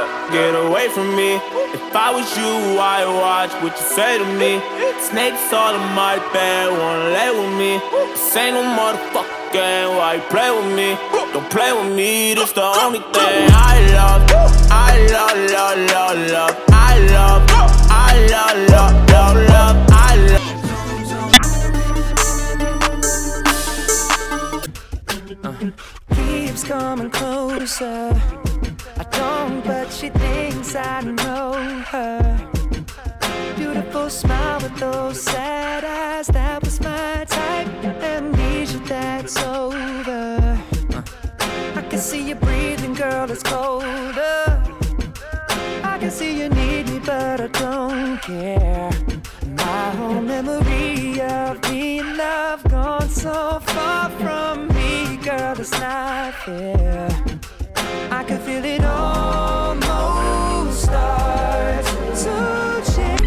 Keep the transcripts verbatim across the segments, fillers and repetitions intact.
Get away from me. If I was you, I'd watch what you say to me. Snakes all in my bed, wanna lay with me. This ain't no motherfucking game, why you play with me? Don't play with me, this the only thing I love. I love, love, love, love. I love, I love, love, love, love. I love. Keeps coming closer. I don't, but she thinks I know her. Beautiful smile with those sad eyes. That was my type. Amnesia, that's over. I can see you breathing, girl, it's colder. I can see you need me, but I don't care. My whole memory of being loved gone so far from me, girl, it's not fair. I can feel it almost start to change.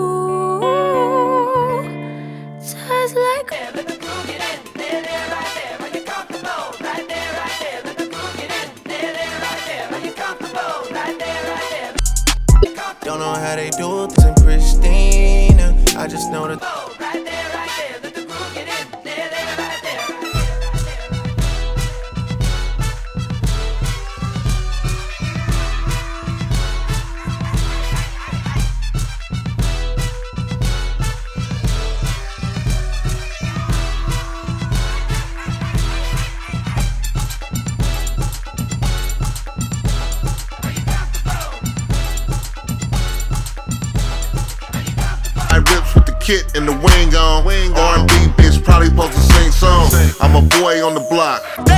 Ooh, just like there, let the groove get in. There, there, right there, are you comfortable? Right there, right there, let the groove get in. There, there, right there, are you comfortable? Right there, right there. Don't know how they do it in Christina. I just know that. Right there, right there, let the groove get in. There, there, right there. I rips with the kit and the wing on. R and B bitch probably supposed to sing songs. I'm a boy on the block.